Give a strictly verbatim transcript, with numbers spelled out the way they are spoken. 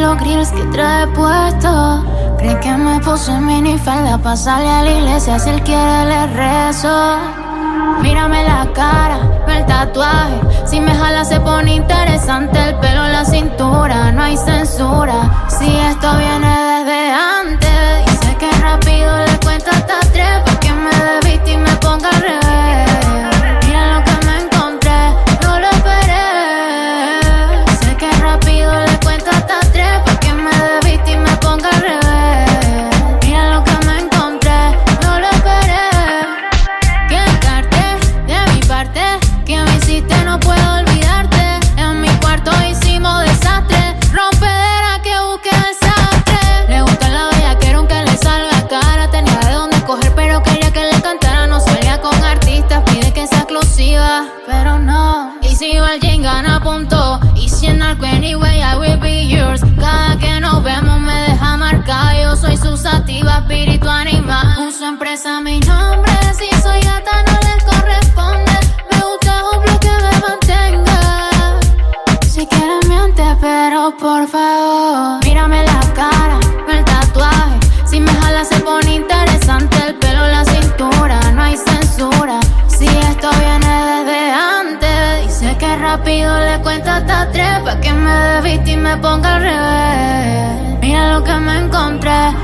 los grills que trae puesto. Cree que me puse minifalda pa' salir a la iglesia. Si él quiere le rezo. Mírame la cara, no el tatuaje. Si me jala se pone interesante. El pelo en la cintura, no hay censura. Si esto viene desde antes. Dice que rápido le cuento hasta tres, pa' que me debiste y me ponga al revés. Mira lo que me encontré, no lo esperé. Sé que rápido le cuento hasta tres, pa' que me debiste y me ponga al revés. Mira lo que me encontré, no lo esperé. Quedarte de mi parte, que me hiciste no puedo olvidarte. En mi cuarto hicimos desastre, rompedera que busque desastre. Le gusta la bella, quiero que le salga cara. Tenía de dónde coger pero quería que le cantara. No salía con artistas, pide que sea exclusiva, pero no. Y si va al gym gana punto. Y si en algo anyway I will be yours. Cada que nos vemos me deja marcada. Yo soy su sativa, espíritu animal. Uso empresa mi nombre, si soy gata no les corresponde. Me gusta un bloque que me mantenga. Si quieres miente, pero por favor mírame la cara, no el tatuaje. Si me jala se pone interesante. El pelo en la cintura, no hay censura. Si esto viene desde antes. Dice que rápido le cuento hasta tres, pa' que me debiste y me ponga al revés. Mira lo que me encontré,